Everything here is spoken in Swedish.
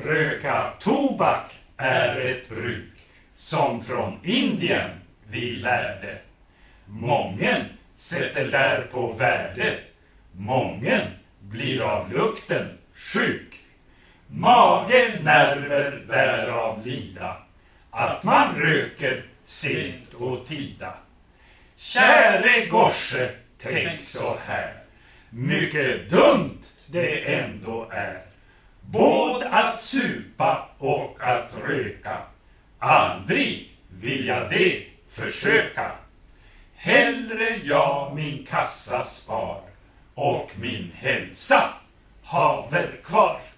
röka tobak är ett bruk som från Indien vi lärde. Mången sätter där på värde, mången blir av lukten sjuk. Mage, nerver därav lida, att man röker sent och tida. Käre Gorse, tänk så här, mycket dumt det ändå är. Både att supa och att röka, aldrig vill jag det försöka. Hellre jag min kassa spar och min hälsa haver kvar.